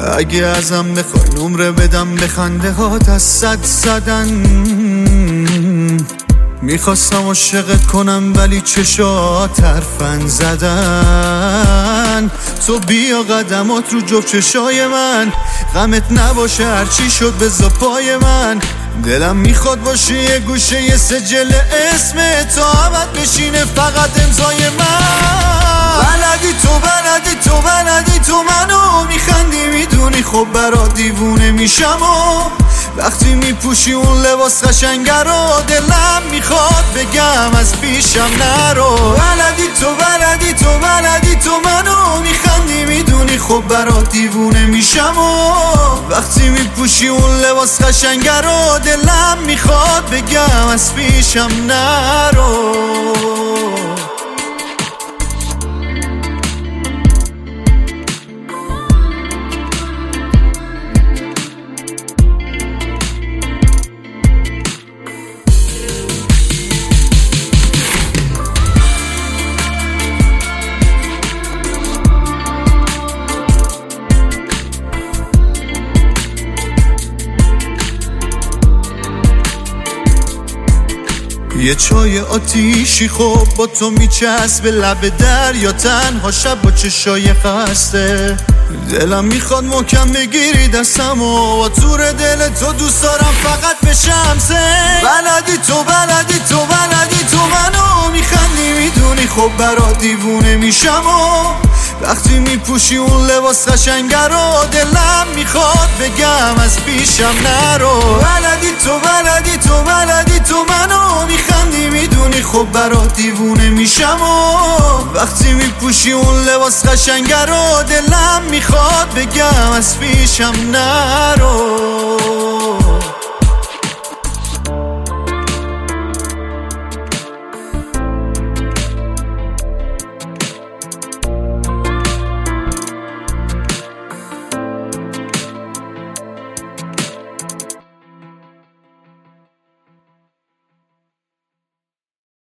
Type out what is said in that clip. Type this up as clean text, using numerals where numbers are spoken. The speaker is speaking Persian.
اگه ازم بخوای نمره بدم به خنده هات از 100 زدن. میخواستم عاشقت کنم ولی چشات حرفن زدن. تو بیا قدمات رو جفت چشای من، غمت نباشه هرچی شد بذار پای من. دلم میخواد باشه یه گوشه یه سجل اسم تو ابد بشینه فقط امضای من. بلدی تو منو میخندی میدونی خب برا دیوونه میشم و وقتی میپوشی اون لباس قشنگه رو دلم میخواد بگم از پیشم نرو. بلدی تو منو میخندی میدونی خب برا دیوونه میشم و وقتی میپوشی اون لباس قشنگه رو دلم میخواد بگم از پیشم نرو. یه چای آتیشی خب با تو میچسبه لب دریا تنها شب با چشای خسته. دلم میخواد محکم بگیری دستم و تور دل تو دوست دارم فقط بشم سه. بلدی تو منو میخندی میدونی خب برا دیوونه میشم و وقتی میپوشی اون لباس قشنگه رو دلم میخواد بگم از پیشم نرو. بلدی تو منو میخندی میدونی خب برا دیوونه میشم و وقتی میپوشی اون لباس قشنگه رو دلم میخواد بگم از پیشم نرو.